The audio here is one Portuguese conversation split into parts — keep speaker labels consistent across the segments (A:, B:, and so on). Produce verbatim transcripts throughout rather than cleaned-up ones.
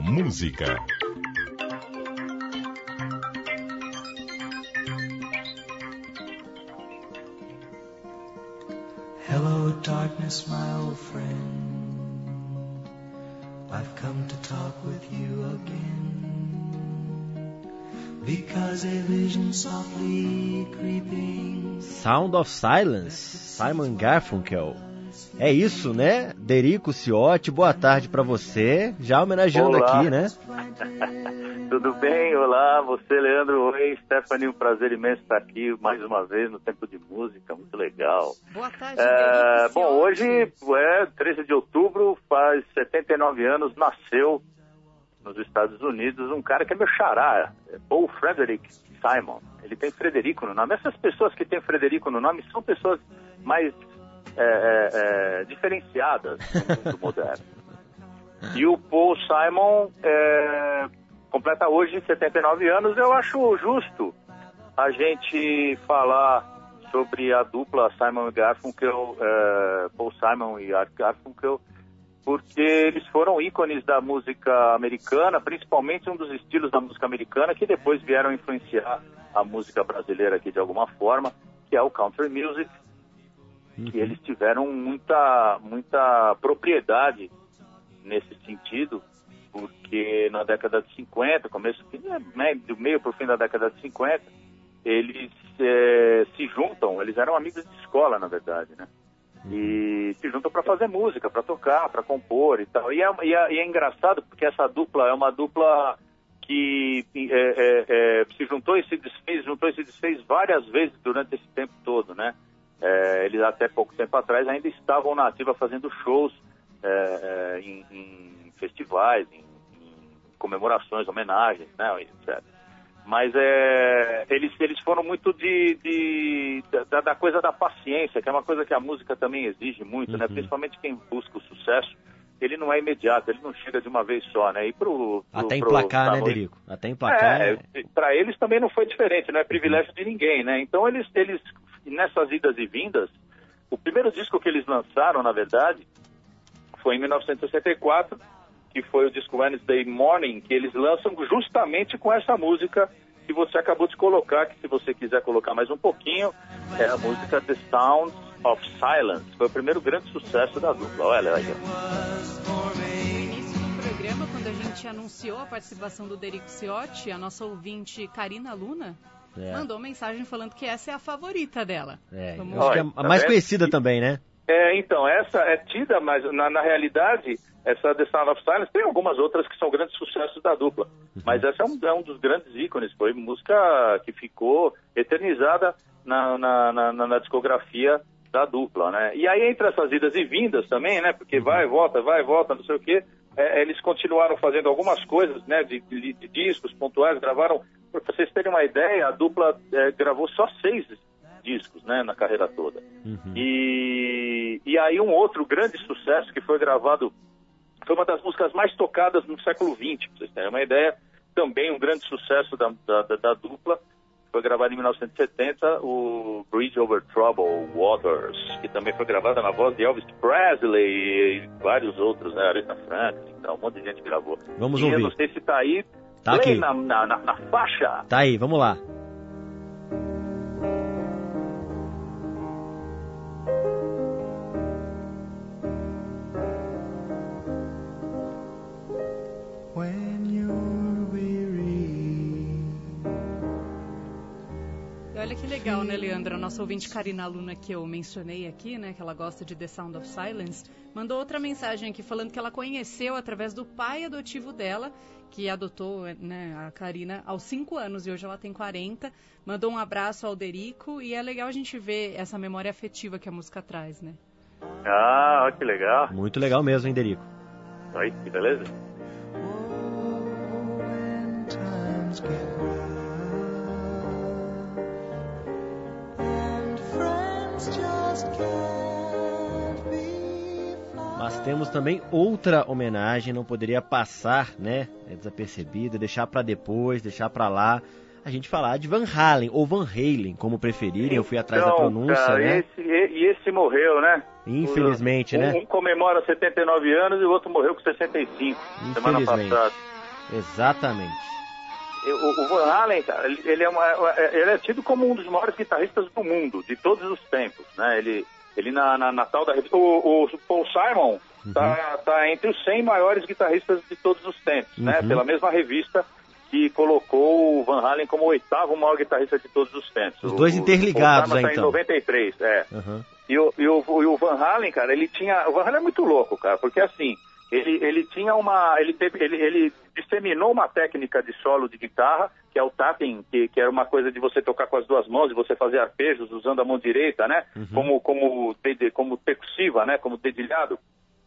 A: música.
B: Hello, darkness, my old friend. I've come to talk with you again. Because a vision softly creeping.
C: Sound of Silence, Simon Garfunkel. É isso, né? Derico Ciotti, boa tarde pra você. Já homenageando
D: Olá.
C: aqui, né?
D: Tudo bem? Olá, você, Leandro. Oi, Stephanie, um prazer imenso estar aqui mais uma vez no Tempo de Música, muito legal.
E: Boa tarde,
D: é,
E: Derico
D: Bom,
E: Ciotti.
D: hoje é treze de outubro, faz setenta e nove anos, nasceu nos Estados Unidos um cara que é meu xará, é Paul Frederick Simon. Ele tem Frederico no nome. Essas pessoas que têm Frederico no nome são pessoas mais é, é, é, diferenciadas no mundo moderno. E o Paul Simon é, completa hoje setenta e nove anos. Eu acho justo a gente falar sobre a dupla Simon e Garfunkel, é, Paul Simon e Art Garfunkel, porque eles foram ícones da música americana, principalmente um dos estilos da música americana que depois vieram influenciar a música brasileira aqui de alguma forma, que é o country music, uhum. que eles tiveram muita, muita propriedade nesse sentido, porque na década de cinquenta, começo, do meio para o fim da década de cinquenta, eles é, se juntam, eles eram amigos de escola, na verdade, né? E se juntam para fazer música, para tocar, para compor e tal. E é, e, é, e é engraçado porque essa dupla é uma dupla que é, é, é, se juntou e se desfez, juntou e se desfez várias vezes durante esse tempo todo, né? É, eles até pouco tempo atrás ainda estavam na ativa fazendo shows é, é, em, em festivais, em, em comemorações, homenagens, né? etcétera. Mas é, eles, eles foram muito de, de, da, da coisa da paciência, que é uma coisa que a música também exige muito, uhum. né? Principalmente quem busca o sucesso, ele não é imediato, ele não chega de uma vez só, né? E pro, pro,
C: Até
D: pro,
C: emplacar,
D: pro,
C: né, Derico? Até emplacar.
D: É, é... Para eles também não foi diferente, não é privilégio de ninguém, né? Então eles, eles, nessas idas e vindas, o primeiro disco que eles lançaram, na verdade, foi em mil novecentos e sessenta e quatro, que foi o disco Wednesday Morning, que eles lançam justamente com essa música que você acabou de colocar, que se você quiser colocar mais um pouquinho, é a música The Sound of Silence. Foi o primeiro grande sucesso da dupla. Olha aí.
E: No início do programa, quando a gente anunciou a participação do Derico Ciotti, a nossa ouvinte Karina Luna é. mandou mensagem falando que essa é a favorita dela.
C: É,
E: Vamos...
C: acho que é a mais tá conhecida também, né?
D: É, então, essa é tida, mas na, na realidade, essa The Sound of Silence tem algumas outras que são grandes sucessos da dupla. Uhum. Mas essa é um, é um dos grandes ícones, foi música que ficou eternizada na, na, na, na discografia da dupla, né? E aí entre essas idas e vindas também, né? Porque vai e volta, vai e volta, não sei o quê, é, eles continuaram fazendo algumas coisas, né? De, de, de discos pontuais, gravaram, para vocês terem uma ideia, a dupla é, gravou só seis discos, né, na carreira toda. Uhum. E, e aí um outro grande sucesso que foi gravado, foi uma das músicas mais tocadas no século vinte, para vocês terem uma ideia, também um grande sucesso da, da, da, da dupla, foi gravado em mil novecentos e setenta, o Bridge Over Troubled Waters, que também foi gravada na voz de Elvis Presley e vários outros, né, Aretha Franklin, então um monte de gente gravou.
C: Vamos
D: e
C: ouvir.
D: Eu não sei se tá aí,
C: tá aqui.
D: Na, na, na, na faixa.
C: Tá aí, vamos lá.
E: Olha que legal, né, Leandro? A nossa ouvinte Karina Luna, que eu mencionei aqui, né, que ela gosta de The Sound of Silence, mandou outra mensagem aqui falando que ela conheceu através do pai adotivo dela, que adotou, né, a Karina aos cinco anos e hoje ela tem quarenta. Mandou um abraço ao Derico e é legal a gente ver essa memória afetiva que a música traz, né?
D: Ah, que legal.
C: Muito legal mesmo, hein, Derico?
D: Oi, que beleza.
C: Mas temos também outra homenagem, não poderia passar, né, desapercebida, deixar para depois, deixar para lá, a gente falar de Van Halen, ou Van Halen, como preferirem, então, eu fui atrás da pronúncia,
D: cara,
C: né?
D: Esse, e esse morreu, né?
C: Infelizmente,
D: um,
C: né?
D: Um comemora setenta e nove anos e o outro morreu com sessenta e cinco, semana passada.
C: Exatamente.
D: O, o Van Halen, cara, ele, ele, é uma, ele é tido como um dos maiores guitarristas do mundo, de todos os tempos, né? Ele, ele na, na, na tal da revista... O, o Paul Simon tá, uhum. tá entre os cem maiores guitarristas de todos os tempos, uhum. né? Pela mesma revista que colocou o Van Halen como o oitavo maior guitarrista de todos os tempos.
C: Os dois o, interligados,
D: o
C: aí,
D: tá
C: então.
D: em noventa e três, é.
C: Uhum.
D: E, o, e, o, e o Van Halen, cara, ele tinha... O Van Halen é muito louco, cara, porque assim... Ele, ele tinha uma, ele, teve, ele, ele disseminou uma técnica de solo de guitarra, que é o tapping, que, que era uma coisa de você tocar com as duas mãos e você fazer arpejos usando a mão direita, né? Uhum. Como, como, como percussiva, né? Como dedilhado.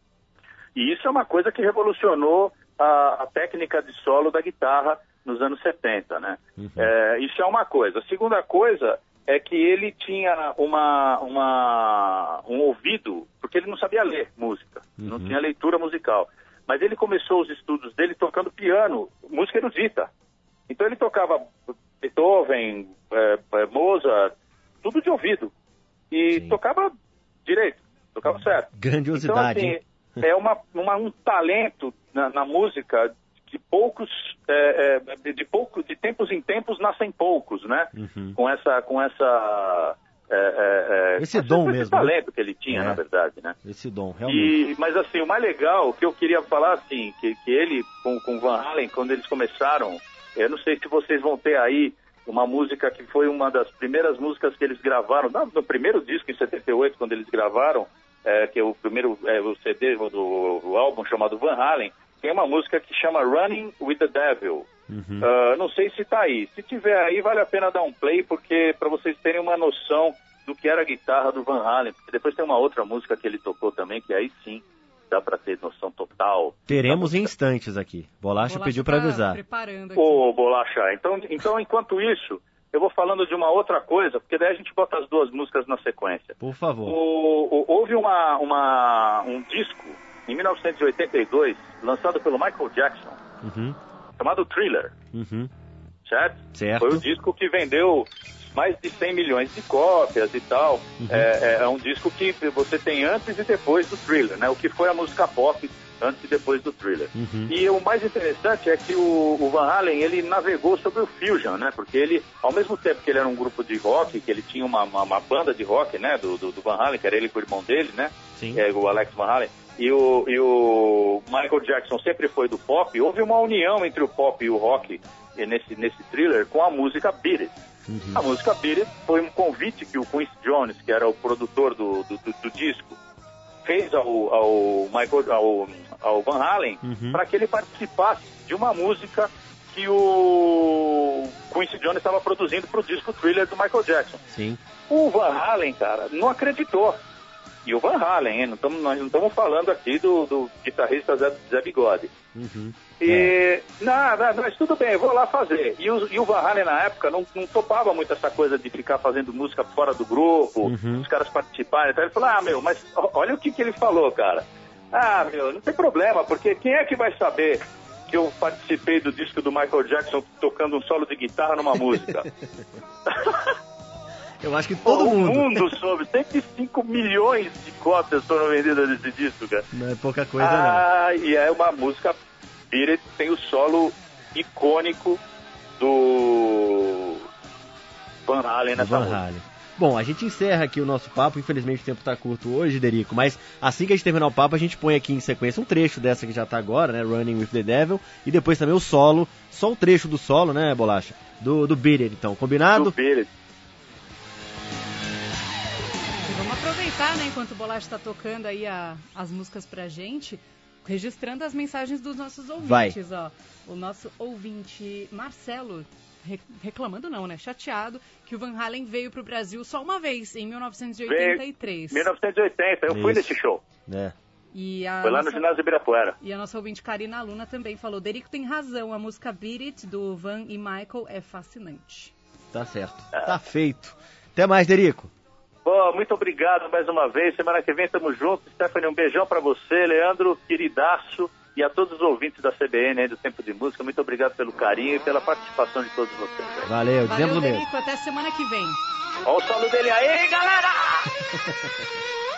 D: E isso é uma coisa que revolucionou a, a técnica de solo da guitarra nos anos setenta, né? Uhum. É, isso é uma coisa. A segunda coisa é que ele tinha uma, uma, um ouvido, porque ele não sabia ler música, uhum. não tinha leitura musical. Mas ele começou os estudos dele tocando piano, música erudita. Então ele tocava Beethoven, é, é, Mozart, tudo de ouvido. E Sim. tocava direito, tocava certo.
C: Grandiosidade.
D: Então, assim, é uma, uma, um talento na, na música de poucos, é, é, de pouco, de tempos em tempos nascem poucos, né? Uhum. Com essa, com essa, é, é,
C: esse dom
D: esse
C: mesmo,
D: talento
C: né?
D: que ele tinha,
C: é.
D: na verdade, né?
C: Esse dom, realmente.
D: E, mas assim, o mais legal que eu queria falar assim, que, que ele com com Van Halen, quando eles começaram, eu não sei se vocês vão ter aí uma música que foi uma das primeiras músicas que eles gravaram, no, no primeiro disco em setenta e oito, quando eles gravaram, é, que é o primeiro é, o C D do, do álbum chamado Van Halen. Tem uma música que chama Running with the Devil. Uhum. Uh, não sei se tá aí. Se tiver aí, vale a pena dar um play, porque para vocês terem uma noção do que era a guitarra do Van Halen. Porque depois tem uma outra música que ele tocou também, que aí sim dá para ter noção total.
C: Teremos em instantes aqui. Bolacha, Bolacha pediu para avisar.
E: Preparando aqui.
D: Ô, Bolacha, então, então enquanto isso, eu vou falando de uma outra coisa, porque daí a gente bota as duas músicas na sequência.
C: Por favor.
D: O, o, houve uma, uma, um disco em mil novecentos e oitenta e dois, lançado pelo Michael Jackson, uhum. chamado Thriller,
C: uhum.
D: certo?
C: certo?
D: Foi o disco que vendeu mais de cem milhões de cópias e tal. Uhum. É, é um disco que você tem antes e depois do Thriller, né? O que foi a música pop antes e depois do Thriller. Uhum. E o mais interessante é que o, o Van Halen, ele navegou sobre o Fusion, né? Porque ele, ao mesmo tempo que ele era um grupo de rock, que ele tinha uma, uma, uma banda de rock, né? Do, do, do Van Halen, que era ele com o irmão dele, né?
C: Sim.
D: É, o Alex Van Halen. E o, e o Michael Jackson sempre foi do pop. Houve uma união entre o pop e o rock nesse, nesse Thriller com a música Beat It. Uhum. A música Beat It foi um convite que o Quincy Jones, que era o produtor do, do, do, do disco, fez ao, ao, Michael, ao, ao Van Halen, uhum. para que ele participasse de uma música que o Quincy Jones estava produzindo para o disco Thriller do Michael Jackson.
C: Sim.
D: O Van Halen, cara, não acreditou. E o Van Halen, hein? Não tamo, nós não estamos falando aqui do, do guitarrista Zé, Zé Bigode. Uhum. E, é. nada, mas tudo bem, eu vou lá fazer. E o, e o Van Halen, na época, não, não topava muito essa coisa de ficar fazendo música fora do grupo, uhum. os caras participarem. Então ele falou, ah, meu, mas olha o que, que ele falou, cara. Ah, meu, não tem problema, porque quem é que vai saber que eu participei do disco do Michael Jackson tocando um solo de guitarra numa música?
C: Eu acho que todo
D: o
C: mundo.
D: O mundo soube. cento e cinco milhões de cópias foram vendidas desse disco, cara.
C: Não é pouca coisa,
D: ah,
C: não.
D: E é uma música... Beat It tem o solo icônico do Van Halen nessa
C: Van
D: música.
C: Halen. Bom, a gente encerra aqui o nosso papo. Infelizmente o tempo está curto hoje, Derico. Mas assim que a gente terminar o papo, a gente põe aqui em sequência um trecho dessa que já está agora, né? Running with the Devil. E depois também o solo. Só o trecho do solo, né, Bolacha? Do, do Beat It, então. Combinado?
D: Do Beat It.
E: Vamos aproveitar, né, enquanto o Bolacha está tocando aí a, as músicas pra gente, registrando as mensagens dos nossos ouvintes. Vai. Ó. O nosso ouvinte Marcelo, re, reclamando não, né, chateado, que o Van Halen veio pro Brasil só uma vez, em mil novecentos e oitenta e três.
D: mil novecentos e oitenta, eu Isso. fui nesse show.
C: É.
E: E a
D: Foi lá
E: nossa,
D: no ginásio Ibirapuera.
E: E a nossa ouvinte Karina Luna também falou, Derico tem razão, a música Beat It, do Van e Michael, é fascinante.
C: Tá certo, é. Tá feito. Até mais, Derico.
D: Bom, muito obrigado mais uma vez. Semana que vem estamos juntos. Stephanie, um beijão pra você. Leandro, queridaço. E a todos os ouvintes da C B N aí do Tempo de Música. Muito obrigado pelo carinho e pela participação de todos vocês. Aí.
C: Valeu, dizemos
E: Valeu,
C: mesmo.
E: Derico. Até semana que vem.
D: Olha o saludo dele aí, galera!